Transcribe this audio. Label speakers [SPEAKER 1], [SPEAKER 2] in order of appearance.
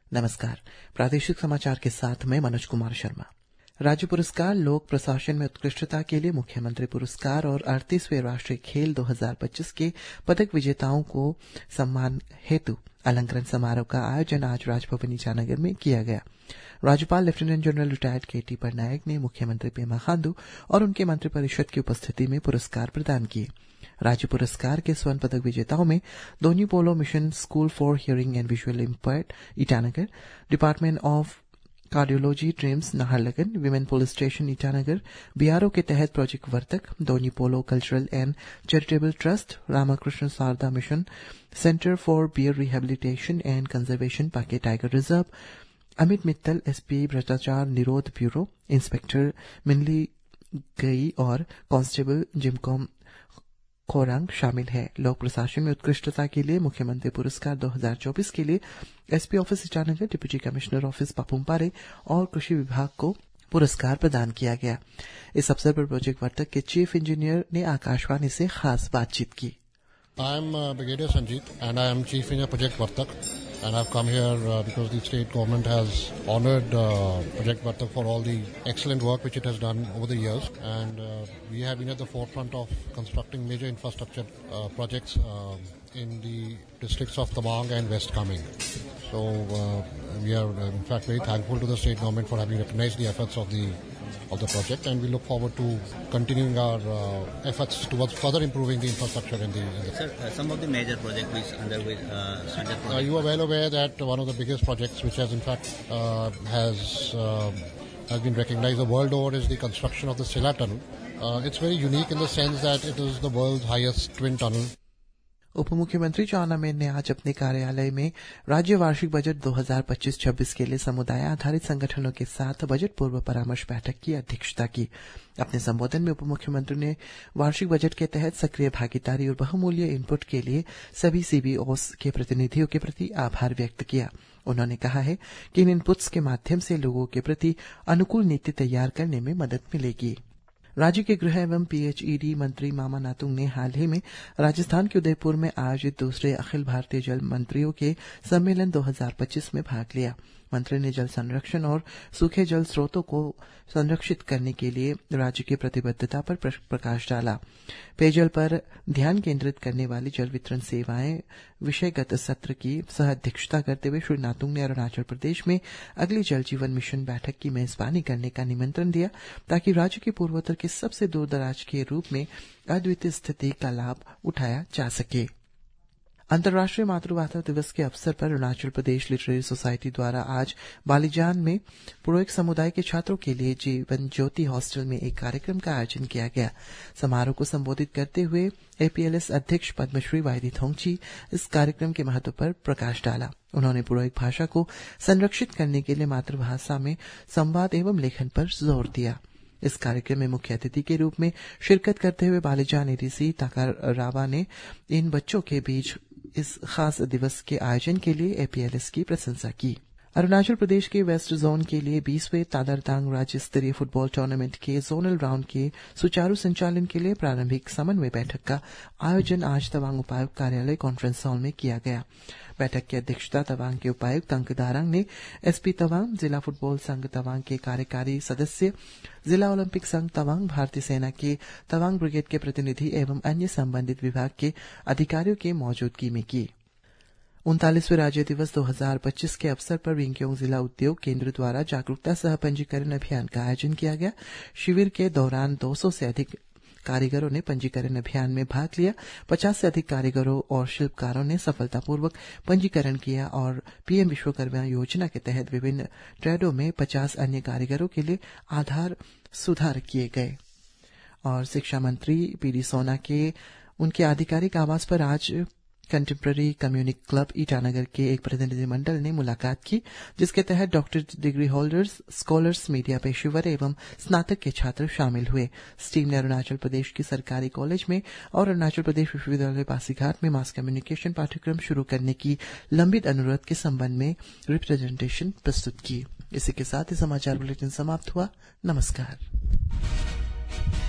[SPEAKER 1] नमस्कार। प्रादेशिक समाचार के साथ मैं मनोज कुमार शर्मा। राज्य पुरस्कार, लोक प्रशासन में उत्कृष्टता के लिए मुख्यमंत्री पुरस्कार और 38वें राष्ट्रीय खेल 2025 के पदक विजेताओं को सम्मान हेतु अलंकरण समारोह का आयोजन आज राजभवन ईटानगर में किया गया। राज्यपाल lieutenant general retired K T. Patnaik ने मुख्यमंत्री पेमा खांडू और उनके मंत्रिपरिषद की उपस्थिति में पुरस्कार प्रदान किए। राज्य पुरस्कार के स्वर्ण पदक विजेताओं में Donyi Polo mission school for hearing and visual impaired Itanagar, department of cardiology TRIHMS Naharlagun, women police station Itanagar, BRO के तहत project Vartak, Donyi Polo cultural and charitable trust, Ramakrishna Sarada mission, centre for bear rehabilitation and conservation Pakke tiger reserve, Amit Mittal SP भ्रष्टाचार निरोध ब्यूरो, इंस्पेक्टर मिनली गई और constable जिमकॉम खोरांग शामिल है। लोक प्रशासन में उत्कृष्टता के लिए मुख्यमंत्री पुरस्कार 2024 के लिए SP office Itanagar, deputy commissioner office Papumpare और कृषि विभाग को पुरस्कार प्रदान किया गया। इस अवसर पर प्रोजेक्ट वर्तक के चीफ इंजीनियर ने आकाशवाणी से खास बातचीत की।
[SPEAKER 2] I am Brigadier Sanjeet and I am Chief Engineer Project Vartak, and I have come here because the state government has honoured Project Vartak for all the excellent work which it has done over the years, and we have been at the forefront of constructing major infrastructure projects in the districts of Tawang and West Kameng. So we are in fact very thankful to the state government for having recognized the efforts of the project, and we look forward to continuing our efforts towards further improving the infrastructure in the
[SPEAKER 3] Sir, some of the major projects which underway
[SPEAKER 2] you are well aware that one of the biggest projects which has in fact has been recognized the world over is the construction of the Silla Tunnel. It's very unique in the sense that it is the world's highest twin tunnel.
[SPEAKER 1] उप मुख्यमंत्री Chowna main ने आज अपने कार्यालय में राज्य वार्षिक budget 2025-26 के लिए समुदाय आधारित संगठनों के साथ बजट पूर्व परामर्श बैठक की अध्यक्षता की। अपने संबोधन में उप मुख्यमंत्री ने वार्षिक बजट के तहत सक्रिय भागीदारी और बहुमूल्य इनपुट के लिए सभी सीबीओस के प्रतिनिधियों के प्रति आभार व्यक्त किया। उन्होंने कहा है कि इन इनपुट्स के माध्यम से लोगों के प्रति अनुकूल नीति तैयार करने में मदद मिलेगी। राज्य के गृह एवं पीएचईडी मंत्री मामा नातुंग ने हाल ही में राजस्थान के उदयपुर में आयोजित दूसरे अखिल भारतीय जल मंत्रियों के सम्मेलन 2025 में भाग लिया। मंत्री ने जल संरक्षण और सूखे जल स्रोतों को संरक्षित करने के लिए राज्य की प्रतिबद्धता पर प्रकाश डाला। पेयजल पर ध्यान केंद्रित करने वाली जल वितरण सेवाएं विषयगत सत्र की सह अध्यक्षता करते हुए श्री नातुंग ने अरुणाचल प्रदेश में अगली जल जीवन मिशन बैठक की मेजबानी करने का निमंत्रण दिया, ताकि राज्य के पूर्वोत्तर के सबसे दूर दराज के रूप में अद्वितीय स्थिति का लाभ उठाया जा सके। अंतर्राष्ट्रीय मातृभाषा दिवस के अवसर पर अरुणाचल प्रदेश लिटरेरी सोसाइटी द्वारा आज बालीजान में पुरोइक समुदाय के छात्रों के लिए जीवन ज्योति हॉस्टल में एक कार्यक्रम का आयोजन किया गया। समारोह को संबोधित करते हुए एपीएलएस अध्यक्ष पद्मश्री वाईदी थोंगची इस कार्यक्रम के महत्व पर प्रकाश डाला। उन्होंने पुरोइक भाषा को संरक्षित करने के लिए मातृभाषा में संवाद एवं लेखन पर जोर दिया। इस कार्यक्रम में मुख्य अतिथि के रूप में शिरकत करते हुए बालीजान एडीसी ताकार रावा ने इन बच्चों के बीच इस खास दिवस के आयोजन के लिए एपीएलएस की प्रशंसा की। अरुणाचल प्रदेश के वेस्ट जोन के लिए 20वें तादरतांग राज्य स्तरीय फुटबॉल टूर्नामेंट के जोनल राउंड के सुचारू संचालन के लिए प्रारंभिक समन्वय बैठक का आयोजन आज तवांग उपायुक्त कार्यालय कॉन्फ्रेंस हॉल में किया गया। बैठक की अध्यक्षता तवांग के उपायुक्त अंक दारांग ने एसपी तवांग, जिला फुटबॉल संघ तवांग के कार्यकारी सदस्य, जिला ओलंपिक संघ तवांग, भारतीय सेना के तवांग ब्रिगेड के प्रतिनिधि एवं अन्य संबंधित विभाग के अधिकारियों की मौजूदगी में की। 39वें राज्य दिवस 2025 के अवसर पर रिंगक्योंग जिला उद्योग केंद्र द्वारा जागरूकता सह पंजीकरण अभियान का आयोजन किया गया। शिविर के दौरान 200 से अधिक कारीगरों ने पंजीकरण अभियान में भाग लिया। 50 से अधिक कारीगरों और शिल्पकारों ने सफलतापूर्वक पंजीकरण किया और पीएम विश्वकर्मा योजना के तहत विभिन्न ट्रेडों में 50 अन्य कारीगरों के लिए आधार सुधार किए गए। और शिक्षा मंत्री पीडी सोना के उनके आधिकारिक आवास पर आज कंटेम्प्रेरी कम्युनिटी क्लब ईटानगर के एक प्रतिनिधिमंडल ने मुलाकात की, जिसके तहत doctorate degree holders, scholars, media पेशेवर एवं स्नातक के छात्र शामिल हुए। इस टीम ने अरुणाचल प्रदेश की सरकारी कॉलेज में और अरुणाचल प्रदेश विश्वविद्यालय पासीघाट में मास कम्युनिकेशन पाठ्यक्रम शुरू करने की लंबित अनुरोध के संबंध में रिप्रेजेंटेशन प्रस्तुत की। इसी के साथ ही समाचार बुलेटिन समाप्त हुआ। नमस्कार।